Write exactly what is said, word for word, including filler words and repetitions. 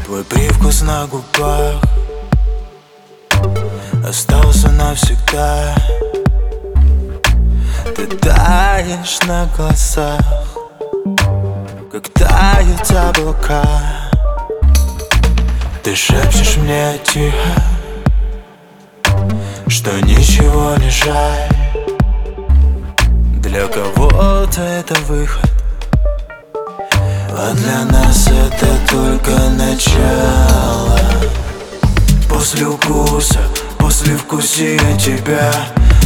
Твой привкус на губах остался навсегда. Ты таешь на глазах, как тают облака. Ты шепчешь мне тихо, что ничего не жаль. Для кого-то это выход, а для нас это только начало. После укуса, после вкусия тебя